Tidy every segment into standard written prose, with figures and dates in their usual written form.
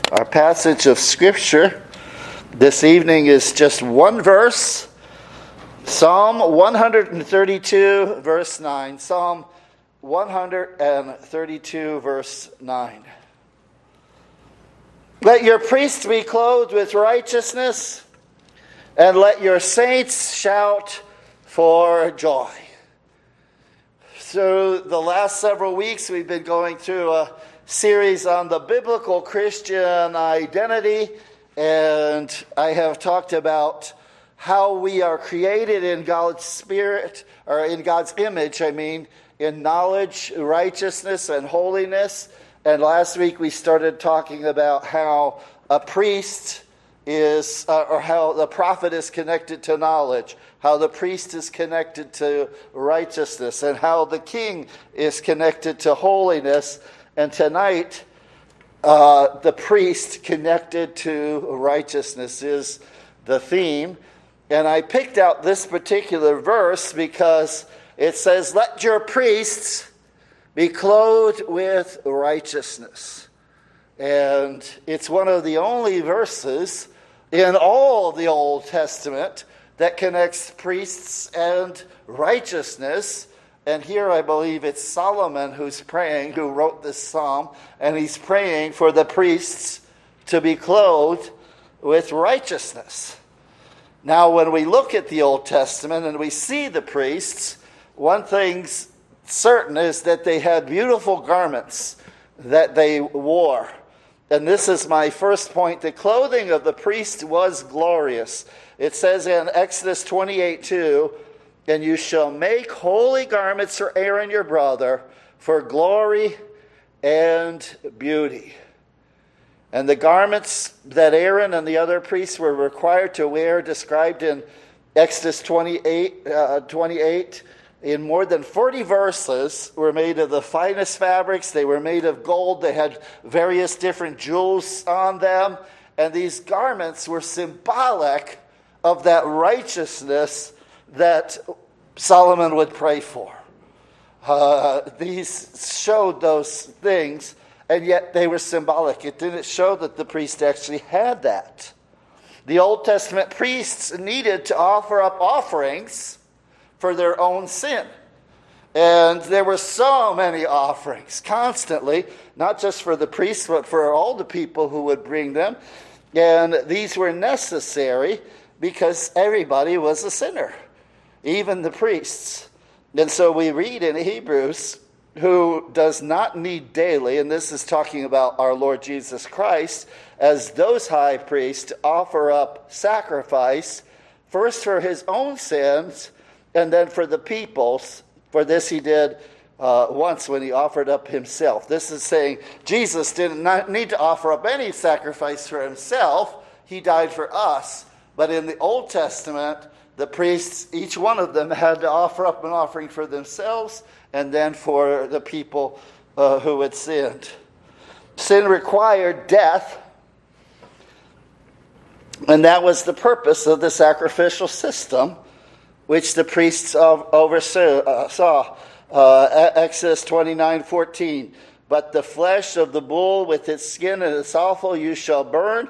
Our passage of Scripture this evening is just one verse, Psalm 132, verse 9. Psalm 132, verse 9. Let your priests be clothed with righteousness, and let your saints shout for joy. Through the last several weeks, we've been going through a series on the biblical Christian identity, and I have talked about how we are created in God's spirit, or in God's image, in knowledge, righteousness, and holiness. And last week we started talking about how a priest is, or how the prophet is connected to knowledge, how the priest is connected to righteousness, and how the king is connected to holiness. And tonight, the priest connected to righteousness is the theme. And I picked out this particular verse because it says, let your priests be clothed with righteousness. And it's one of the only verses in all the Old Testament that connects priests and righteousness. And here I believe it's Solomon who's praying, who wrote this psalm, and he's praying for the priests to be clothed with righteousness. Now, when we look at the Old Testament and we see the priests, one thing's certain is that they had beautiful garments that they wore. And this is my first point. The clothing of the priest was glorious. It says in Exodus 28:2, and you shall make holy garments for Aaron your brother, for glory and beauty. And the garments that Aaron and the other priests were required to wear, described in Exodus 28, in more than 40 verses, were made of the finest fabrics. They were made of gold. They had various different jewels on them. And these garments were symbolic of that righteousness that Solomon would pray for. These showed those things, and yet they were symbolic. It didn't show that the priest actually had that. The Old Testament priests needed to offer up offerings for their own sin. And there were so many offerings constantly, not just for the priests, but for all the people who would bring them. And these were necessary because everybody was a sinner, even the priests. And so we read in Hebrews, who does not need daily, and this is talking about our Lord Jesus Christ, as those high priests to offer up sacrifice, first for his own sins, and then for the people's. For this he did once when he offered up himself. This is saying Jesus did not need to offer up any sacrifice for himself. He died for us. But in the Old Testament, the priests, each one of them, had to offer up an offering for themselves and then for the people who had sinned. Sin required death, and that was the purpose of the sacrificial system, which the priests oversaw. Exodus 29:14. But the flesh of the bull with its skin and its offal you shall burn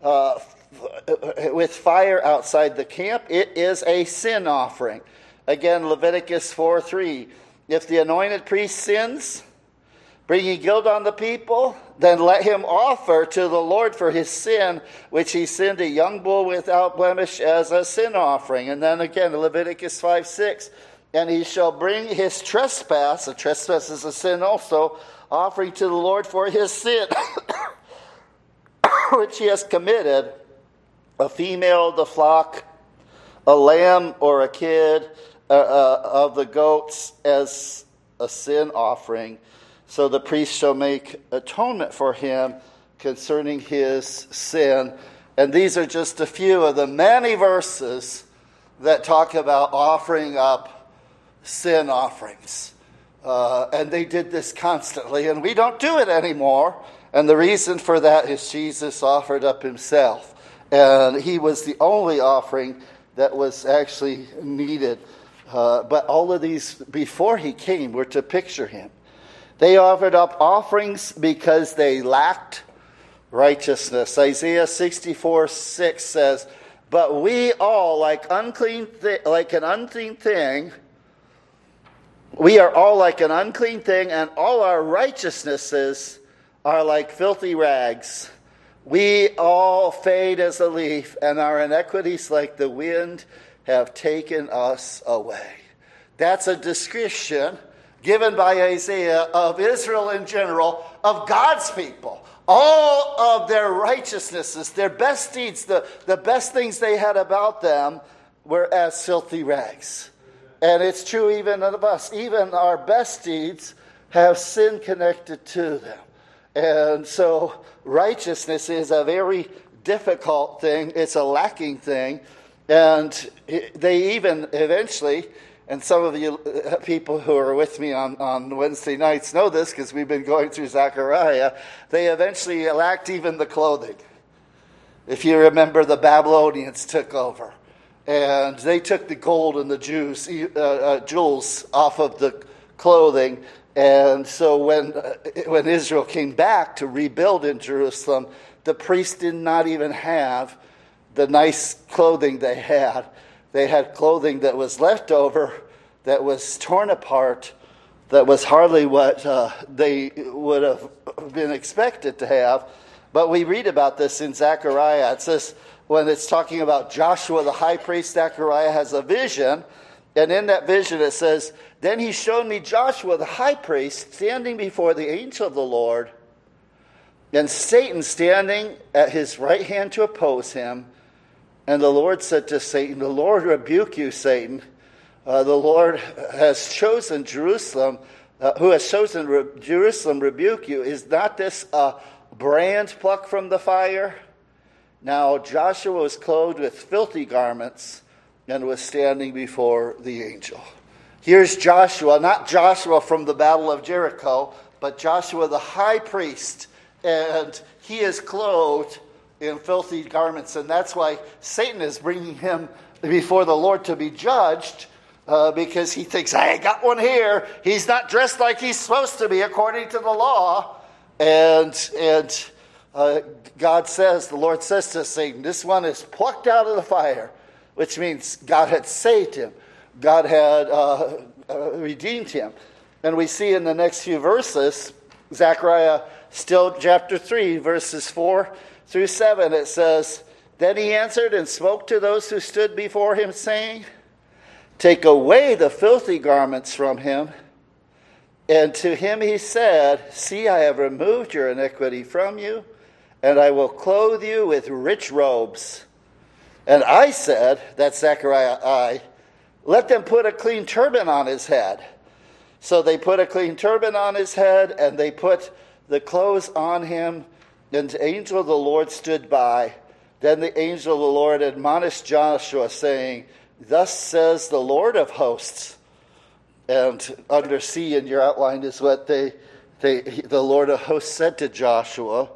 with fire outside the camp. It is a sin offering. Again, Leviticus 4:3. If the anointed priest sins, bringing guilt on the people, then let him offer to the Lord for his sin, which he sinned, a young bull without blemish as a sin offering. And then again, Leviticus 5:6. And he shall bring his trespass, a trespass is a sin also, offering to the Lord for his sin, which he has committed, a female of the flock, a lamb or a kid of the goats as a sin offering. So the priest shall make atonement for him concerning his sin. And these are just a few of the many verses that talk about offering up sin offerings. And they did this constantly, and we don't do it anymore. And the reason for that is Jesus offered up himself. And he was the only offering that was actually needed. But all of these before he came were to picture him. They offered up offerings because they lacked righteousness. Isaiah 64:6 says, "But we all, like an unclean thing, we are all like an unclean thing, and all our righteousnesses are like filthy rags. We all fade as a leaf, and our iniquities like the wind have taken us away." That's a description given by Isaiah of Israel in general, of God's people. All of their righteousnesses, their best deeds, the best things they had about them were as filthy rags. And it's true even of us. Even our best deeds have sin connected to them. And so righteousness is a very difficult thing. It's a lacking thing. And they even eventually, and some of you people who are with me on Wednesday nights know this because we've been going through Zechariah, they eventually lacked even the clothing. If you remember, the Babylonians took over. And they took the gold and the jewels off of the clothing. And so when Israel came back to rebuild in Jerusalem, the priests did not even have the nice clothing they had. They had clothing that was left over, that was torn apart, that was hardly what they would have been expected to have. But we read about this in Zechariah. It says, when it's talking about Joshua the high priest, Zechariah has a vision. And in that vision it says, "Then he showed me Joshua the high priest standing before the angel of the Lord, and Satan standing at his right hand to oppose him. And the Lord said to Satan, 'The Lord rebuke you, Satan. The Lord has chosen Jerusalem, who has chosen Jerusalem rebuke you. Is not this a brand plucked from the fire?' Now Joshua was clothed with filthy garments and was standing before the angel." Here's Joshua, not Joshua from the Battle of Jericho, but Joshua the high priest. And he is clothed in filthy garments. And that's why Satan is bringing him before the Lord to be judged, because he thinks, "I got one here. He's not dressed like he's supposed to be according to the law." And God says, the Lord says to Satan, "This one is plucked out of the fire," which means God had saved him. God had redeemed him. And we see in the next few verses, Zechariah, still chapter 3, verses 4 through 7, it says, "Then he answered and spoke to those who stood before him, saying, 'Take away the filthy garments from him.' And to him he said, 'See, I have removed your iniquity from you, and I will clothe you with rich robes.' And I said," that's Zechariah, "Let them put a clean turban on his head." So they put a clean turban on his head, and they put the clothes on him, and the angel of the Lord stood by. Then the angel of the Lord admonished Joshua, saying, "Thus says the Lord of hosts." And under C in your outline is what the Lord of hosts said to Joshua,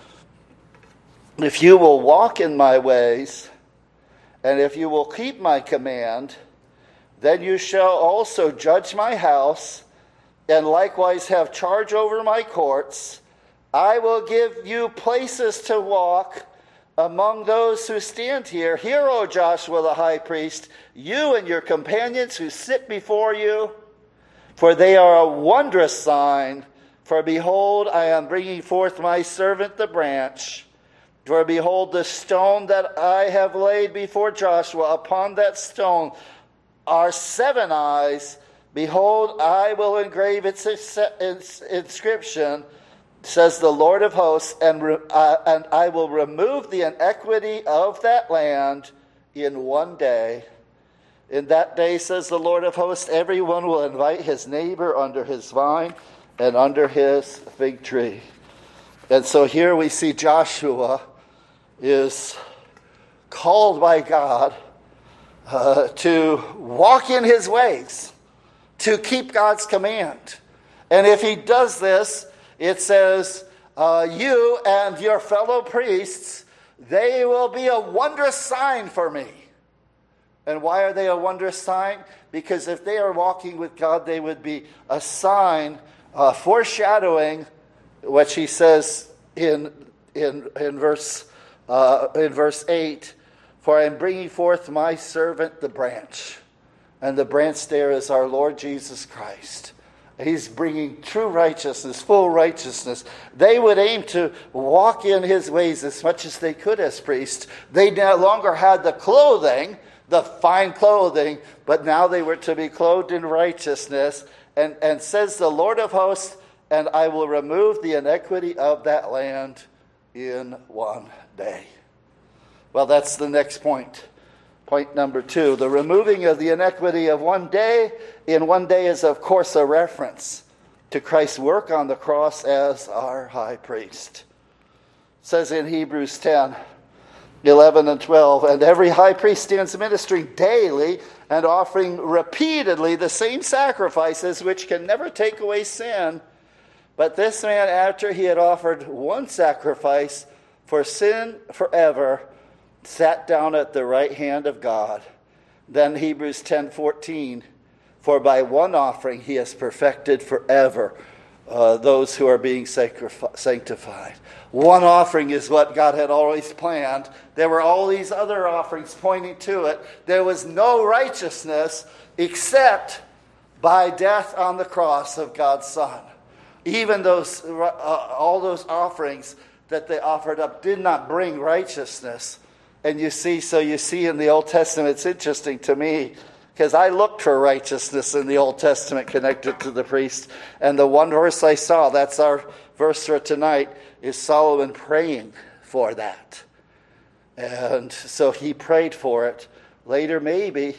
"If you will walk in my ways, and if you will keep my command, then you shall also judge my house, and likewise have charge over my courts. I will give you places to walk among those who stand here. Hear, O Joshua the high priest, you and your companions who sit before you, for they are a wondrous sign. For behold, I am bringing forth my servant the branch. For behold, the stone that I have laid before Joshua, upon that stone are 7 eyes. Behold, I will engrave its inscription, says the Lord of hosts, and I will remove the iniquity of that land in one day. In that day, says the Lord of hosts, everyone will invite his neighbor under his vine and under his fig tree." And so here we see Joshua is called by God to walk in his ways, to keep God's command. And if he does this, it says, you and your fellow priests, they will be a wondrous sign for me. And why are they a wondrous sign? Because if they are walking with God, they would be a sign foreshadowing what he says in in verse 8, for I am bringing forth my servant the branch. And the branch there is our Lord Jesus Christ. He's bringing true righteousness, full righteousness. They would aim to walk in his ways as much as they could as priests. They no longer had the clothing, the fine clothing, but now they were to be clothed in righteousness. And says the Lord of hosts, and I will remove the iniquity of that land in one day. Well, that's the next point. Point number 2, the removing of the iniquity of one day in one day is, of course, a reference to Christ's work on the cross as our high priest. It says in Hebrews 10, 11 and 12, and every high priest stands ministering daily and offering repeatedly the same sacrifices which can never take away sin. But this man, after he had offered one sacrifice for sin forever, sat down at the right hand of God. Then Hebrews 10:14, for by one offering he has perfected forever those who are being sanctified. One offering is what God had always planned. There were all these other offerings pointing to it. There was no righteousness except by death on the cross of God's Son. Even those all those offerings that they offered up did not bring righteousness. And you see in the Old Testament, it's interesting to me, because I looked for righteousness in the Old Testament connected to the priest. And the one verse I saw, that's our verse for tonight, is Solomon praying for that. And so he prayed for it. Later, maybe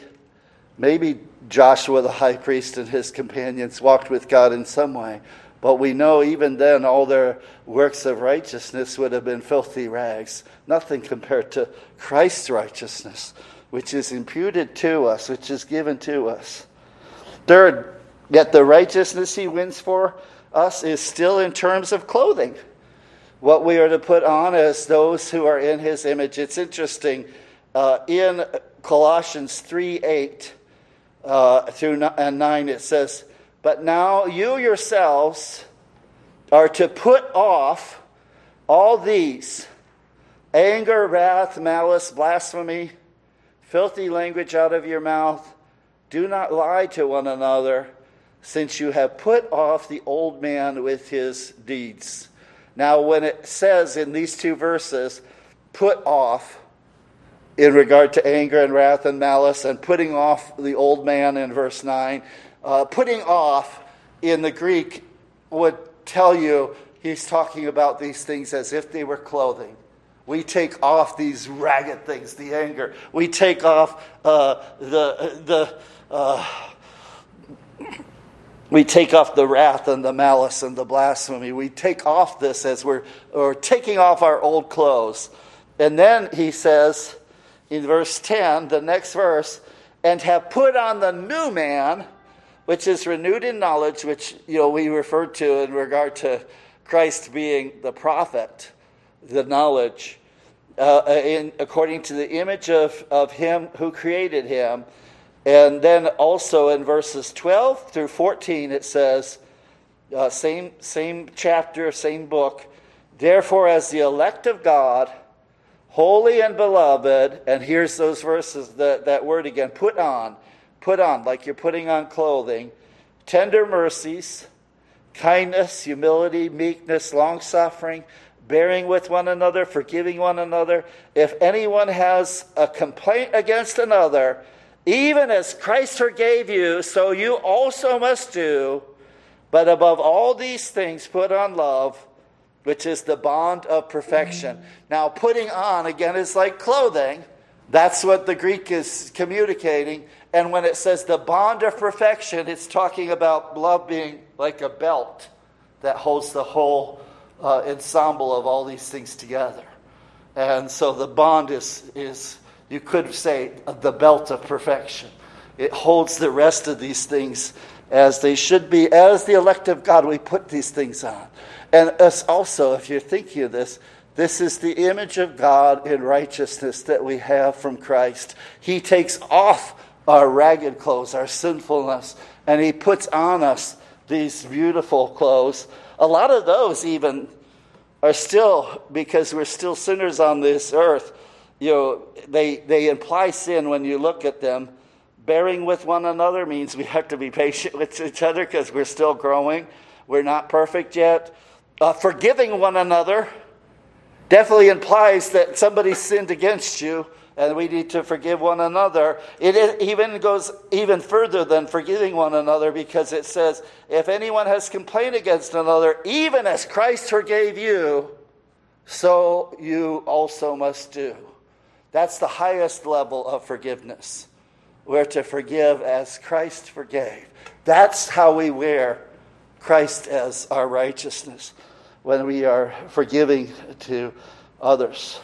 Joshua the high priest and his companions walked with God in some way. But we know even then all their works of righteousness would have been filthy rags. Nothing compared to Christ's righteousness, which is imputed to us, which is given to us. Third, yet the righteousness he wins for us is still in terms of clothing. What we are to put on as those who are in his image. It's interesting. In Colossians 3:8 through 9, it says, but now you yourselves are to put off all these: anger, wrath, malice, blasphemy, filthy language out of your mouth. Do not lie to one another, since you have put off the old man with his deeds. Now, when it says in these two verses, put off, in regard to anger and wrath and malice, and putting off the old man in verse 9, putting off in the Greek would tell you he's talking about these things as if they were clothing. We take off these ragged things, the anger. We take off we take off the wrath and the malice and the blasphemy. We take off this as we're taking off our old clothes. And then he says in verse 10, the next verse, and have put on the new man, which is renewed in knowledge, which we referred to in regard to Christ being the prophet, the knowledge, according to the image of him who created him. And then also in verses 12 through 14 it says, same chapter, same book, therefore as the elect of God, holy and beloved, and here's those verses, that word again, put on, like you're putting on clothing, tender mercies, kindness, humility, meekness, long-suffering, bearing with one another, forgiving one another. If anyone has a complaint against another, even as Christ forgave you, so you also must do. But above all these things, put on love, which is the bond of perfection. Now, putting on, again, is like clothing. That's what the Greek is communicating. And when it says the bond of perfection, it's talking about love being like a belt that holds the whole ensemble of all these things together. And so the bond is, you could say, the belt of perfection. It holds the rest of these things as they should be. As the elect of God, we put these things on. And us also, if you're thinking of this is the image of God in righteousness that we have from Christ. He takes off our ragged clothes, our sinfulness, and he puts on us these beautiful clothes. A lot of those even are still, because we're still sinners on this earth, they imply sin when you look at them. Bearing with one another means we have to be patient with each other because we're still growing. We're not perfect yet. Forgiving one another definitely implies that somebody sinned against you and we need to forgive one another. It even goes even further than forgiving one another, because it says, if anyone has complained against another, even as Christ forgave you, so you also must do. That's the highest level of forgiveness. We're to forgive as Christ forgave. That's how we wear Christ as our righteousness, when we are forgiving to others.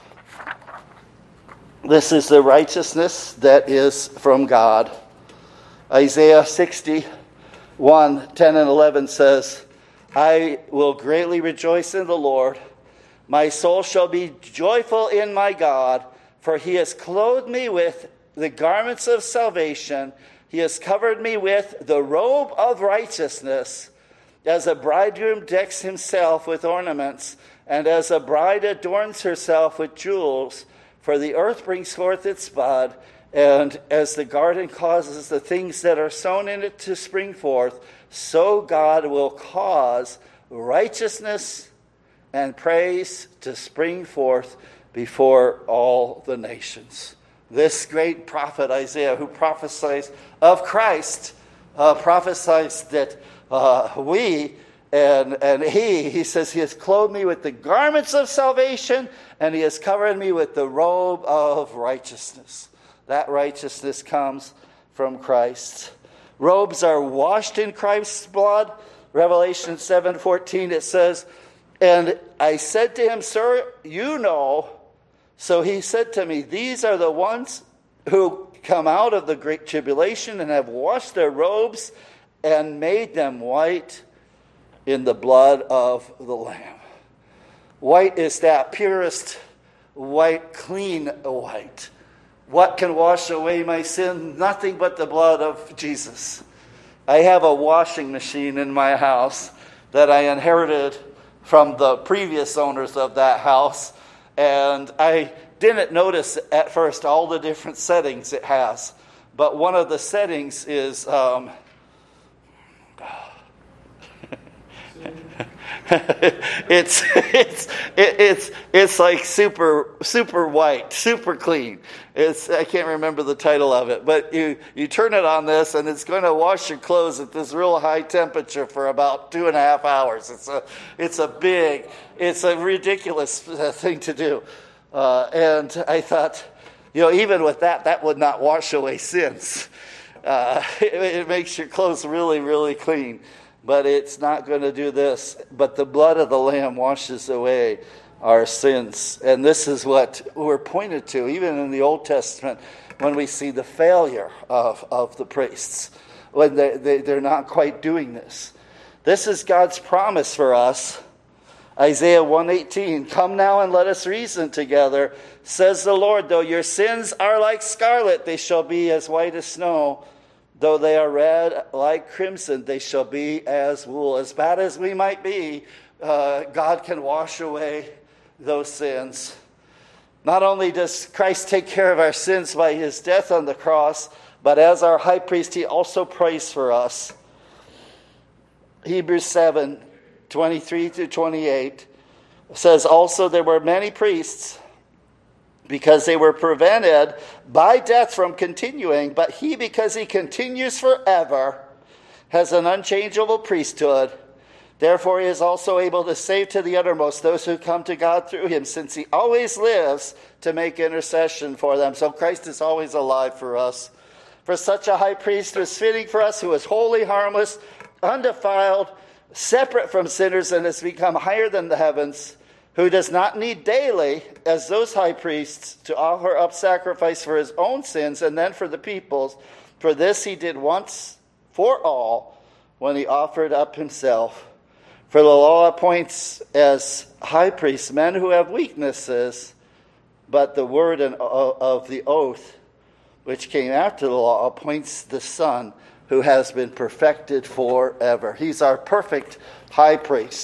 This is the righteousness that is from God. Isaiah 61, 10 and 11 says, I will greatly rejoice in the Lord. My soul shall be joyful in my God, for he has clothed me with the garments of salvation. He has covered me with the robe of righteousness, as a bridegroom decks himself with ornaments, and as a bride adorns herself with jewels. For the earth brings forth its bud, and as the garden causes the things that are sown in it to spring forth, so God will cause righteousness and praise to spring forth before all the nations. This great prophet Isaiah, who prophesies of Christ, prophesies that we and he says, he has clothed me with the garments of salvation, and he has covered me with the robe of righteousness. That righteousness comes from Christ. Robes are washed in Christ's blood. Revelation 7:14, it says, and I said to him, Sir, you know. So he said to me, these are the ones who come out of the great tribulation and have washed their robes and made them white in the blood of the Lamb. White is that purest white, clean white. What can wash away my sin? Nothing but the blood of Jesus. I have a washing machine in my house that I inherited from the previous owners of that house. And I didn't notice at first all the different settings it has. But one of the settings is it's like super white, super clean. I can't remember the title of it, but you turn it on this and it's going to wash your clothes at this real high temperature for about 2.5 hours. It's a ridiculous thing to do, and I thought, even with that would not wash away sins. It makes your clothes really, really clean. But it's not going to do this. But the blood of the Lamb washes away our sins. And this is what we're pointed to, even in the Old Testament, when we see the failure of the priests, when they're not quite doing this. This is God's promise for us. Isaiah 1:18, come now and let us reason together, says the Lord. Though your sins are like scarlet, they shall be as white as snow. Though they are red like crimson, they shall be as wool. As bad as we might be, God can wash away those sins. Not only does Christ take care of our sins by his death on the cross, but as our high priest, he also prays for us. Hebrews 7:23-28 says, also there were many priests, because they were prevented by death from continuing, but he, because he continues forever, has an unchangeable priesthood. Therefore he is also able to save to the uttermost those who come to God through him, since he always lives to make intercession for them. So Christ is always alive for us. For such a high priest was fitting for us, who is holy, harmless, undefiled, separate from sinners, and has become higher than the heavens, who does not need daily, as those high priests, to offer up sacrifice for his own sins and then for the people's. For this he did once for all, when he offered up himself. For the law appoints as high priests men who have weaknesses, but the word of the oath, which came after the law, appoints the Son, who has been perfected forever. He's our perfect high priest.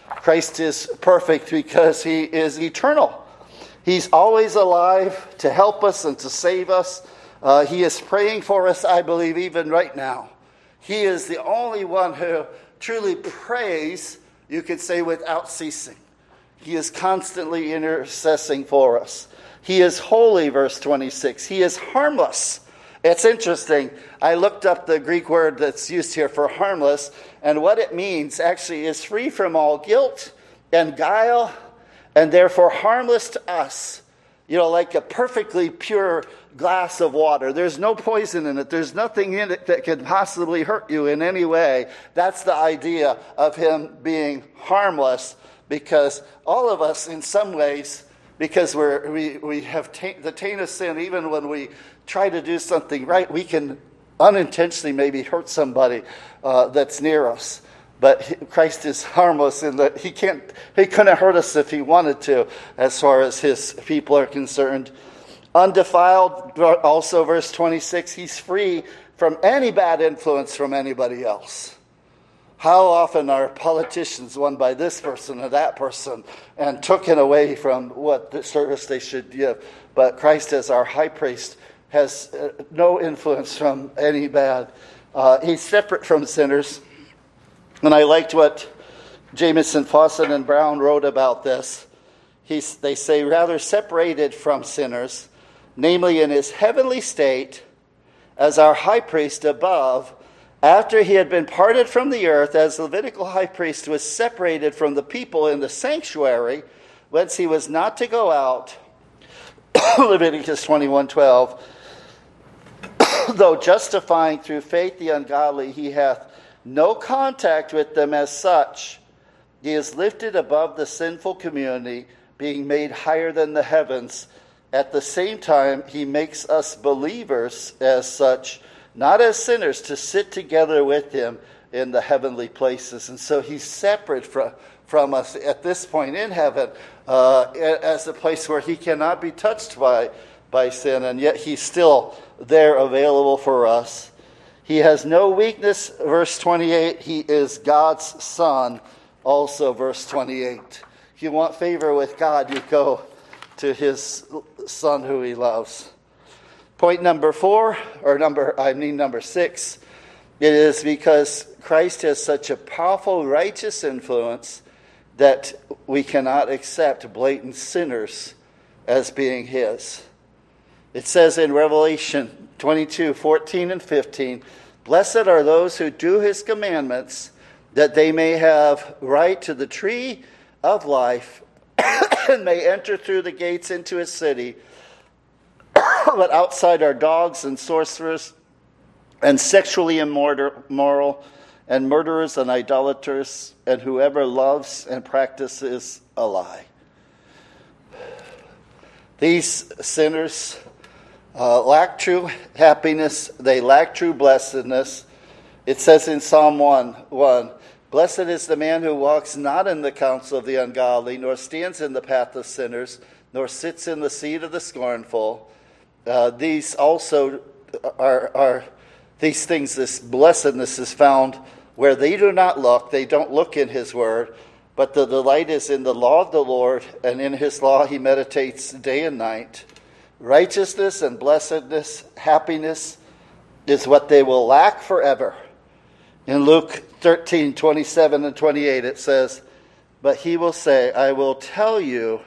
Christ is perfect because he is eternal. He's always alive to help us and to save us. He is praying for us, I believe, even right now. He is the only one who truly prays, you could say, without ceasing. He is constantly intercessing for us. He is holy, verse 26. He is harmless. It's interesting. I looked up the Greek word that's used here for harmless, and what it means actually is free from all guilt and guile, and therefore harmless to us. You know, like a perfectly pure glass of water. There's no poison in it. There's nothing in it that could possibly hurt you in any way. That's the idea of him being harmless, because all of us in some ways, because we have the taint of sin, even when we try to do something right, we can unintentionally maybe hurt somebody that's near us. But Christ is harmless in that he couldn't hurt us if he wanted to, as far as his people are concerned. Undefiled, also verse 26, he's free from any bad influence from anybody else. How often are politicians won by this person or that person and taken away from what the service they should give? But Christ, as our high priest, has no influence from any bad. He's separate from sinners. And I liked what Jamieson, Fawcett, and Brown wrote about this. They say, rather separated from sinners, namely in his heavenly state, as our high priest above, after he had been parted from the earth, as Levitical high priest was separated from the people in the sanctuary, whence he was not to go out, Leviticus 21:12, though justifying through faith the ungodly, he hath no contact with them as such. He is lifted above the sinful community, being made higher than the heavens. At the same time, he makes us believers as such, not as sinners, to sit together with him in the heavenly places. And so he's separate from us at this point in heaven as a place where he cannot be touched by sin, and yet he's still there available for us. He has no weakness, verse 28. He is God's Son, also verse 28. If you want favor with God, you go to his Son who he loves. Point number 6. It is because Christ has such a powerful righteous influence that we cannot accept blatant sinners as being his. It says in Revelation 22:14 and 15, blessed are those who do his commandments, that they may have right to the tree of life and may enter through the gates into his city. But outside are dogs and sorcerers and sexually immoral and murderers and idolaters and whoever loves and practices a lie. These sinners lack true happiness. They lack true blessedness. It says in Psalm 1:1, blessed is the man who walks not in the counsel of the ungodly, nor stands in the path of sinners, nor sits in the seat of the scornful. These also are these things, this blessedness is found where they do not look. They don't look in his word, but the delight is in the law of the Lord, and in his law he meditates day and night. Righteousness and blessedness, happiness, is what they will lack forever. In Luke 13:27 and 28 it says, but he will say, I will tell you,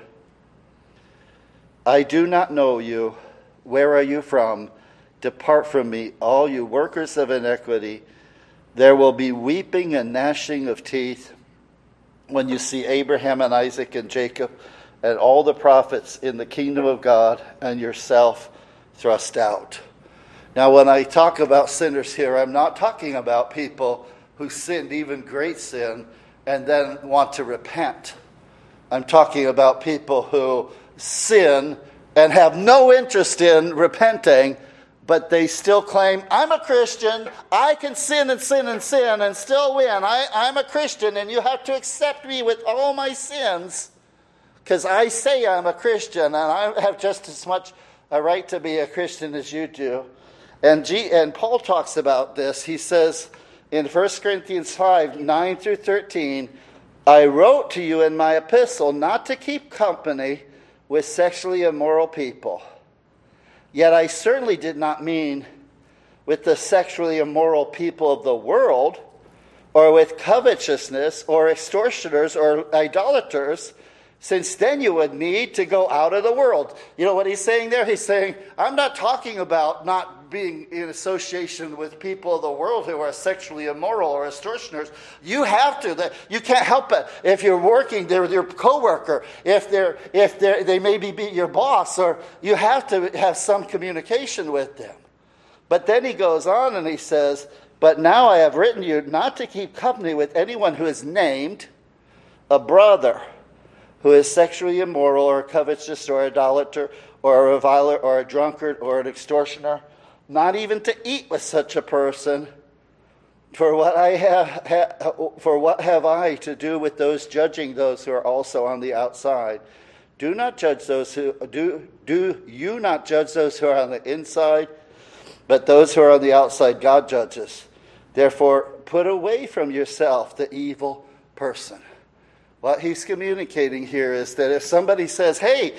I do not know you. Where are you from? Depart from me, all you workers of iniquity. There will be weeping and gnashing of teeth when you see Abraham and Isaac and Jacob and all the prophets in the kingdom of God and yourself thrust out. Now, when I talk about sinners here, I'm not talking about people who sinned even great sin and then want to repent. I'm talking about people who sin and have no interest in repenting, but they still claim, I'm a Christian, I can sin and sin and sin and still win. I'm a Christian and you have to accept me with all my sins because I say I'm a Christian and I have just as much a right to be a Christian as you do. And Paul talks about this. He says in 1 Corinthians 5:9 through 13, I wrote to you in my epistle not to keep company with sexually immoral people. Yet I certainly did not mean with the sexually immoral people of the world, or with covetousness, or extortioners, or idolaters, since then you would need to go out of the world. You know what he's saying there? He's saying, I'm not talking about not being in association with people of the world who are sexually immoral or extortioners. You have to. You can't help it. If you're working there with your coworker, if they maybe be your boss, or you have to have some communication with them. But then he goes on and he says, but now I have written you not to keep company with anyone who is named a brother, who is sexually immoral or covetous or idolater or a reviler or a drunkard or an extortioner, not even to eat with such a person. For what have I to do with those judging those who are also on the outside? Do you not judge those who are on the inside? But those who are on the outside, God judges. Therefore, put away from yourself the evil person. What he's communicating here is that if somebody says, hey,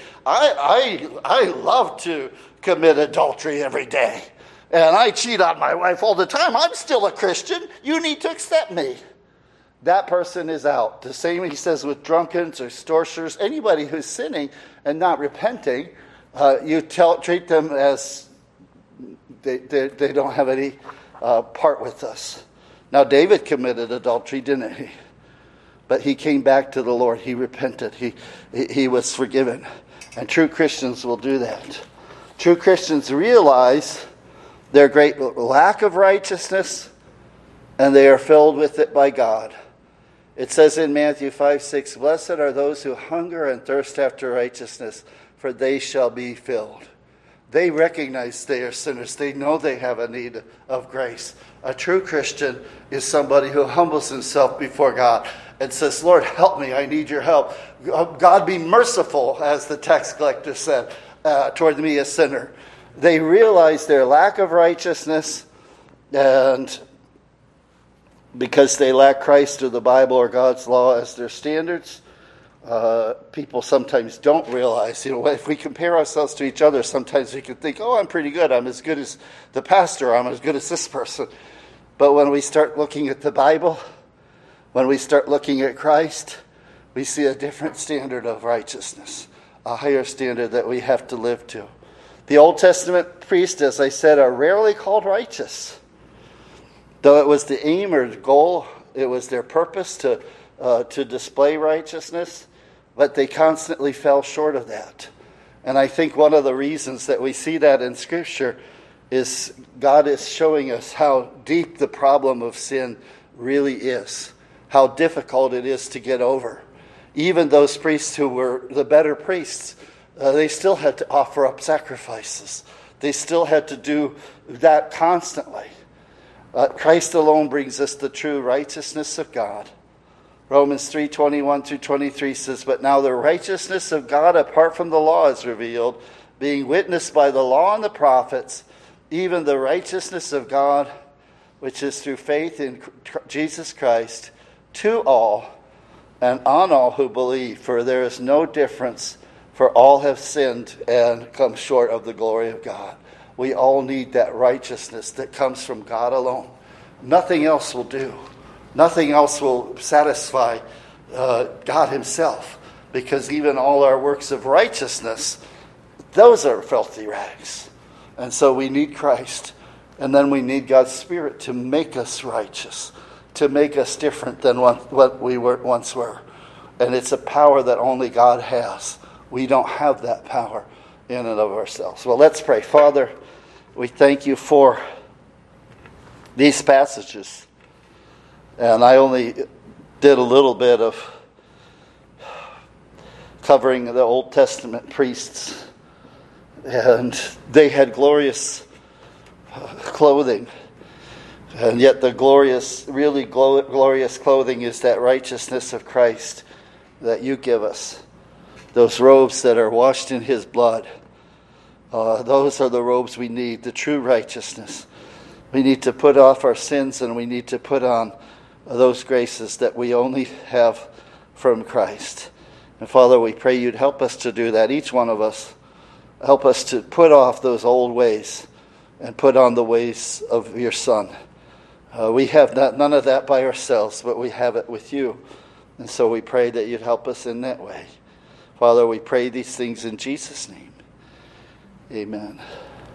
I love to commit adultery every day, and I cheat on my wife all the time, I'm still a Christian, you need to accept me. That person is out. The same he says with drunkards or extortioners, anybody who's sinning and not repenting, you treat them as they don't have any part with us. Now David committed adultery, didn't he? But he came back to the Lord. He repented. He was forgiven. And true Christians will do that. True Christians realize their great lack of righteousness, and they are filled with it by God. It says in Matthew 5:6, blessed are those who hunger and thirst after righteousness, for they shall be filled. They recognize they are sinners. They know they have a need of grace. A true Christian is somebody who humbles himself before God and says, Lord, help me. I need your help. God, be merciful, as the tax collector said, toward me, a sinner. They realize their lack of righteousness, and because they lack Christ or the Bible or God's law as their standards, people sometimes don't realize, if we compare ourselves to each other, sometimes we can think, I'm pretty good. I'm as good as the pastor. I'm as good as this person. But when we start looking at the Bible, when we start looking at Christ, we see a different standard of righteousness, a higher standard that we have to live to. The Old Testament priests, as I said, are rarely called righteous. Though it was the aim or the goal, it was their purpose to display righteousness, but they constantly fell short of that. And I think one of the reasons that we see that in Scripture is God is showing us how deep the problem of sin really is, how difficult it is to get over. Even those priests who were the better priests, they still had to offer up sacrifices. They still had to do that constantly. Christ alone brings us the true righteousness of God. Romans 3:21-23 says, but now the righteousness of God apart from the law is revealed, being witnessed by the law and the prophets, even the righteousness of God, which is through faith in Jesus Christ, to all and on all who believe. For there is no difference, for all have sinned and come short of the glory of God. We all need that righteousness that comes from God alone. Nothing else will do. Nothing else will satisfy God himself, because even all our works of righteousness, those are filthy rags. And so we need Christ, and then we need God's Spirit to make us righteous, to make us different than what we once were. And it's a power that only God has. We don't have that power in and of ourselves. Well, let's pray. Father, we thank you for these passages. And I only did a little bit of covering the Old Testament priests. And they had glorious clothing. And yet the really glorious clothing is that righteousness of Christ that you give us. Those robes that are washed in his blood. Those are the robes we need, the true righteousness. We need to put off our sins, and we need to put on those graces that we only have from Christ. And Father, we pray you'd help us to do that. Each one of us, help us to put off those old ways and put on the ways of your Son. We have none of that by ourselves, but we have it with you. And so we pray that you'd help us in that way. Father, we pray these things in Jesus' name. Amen.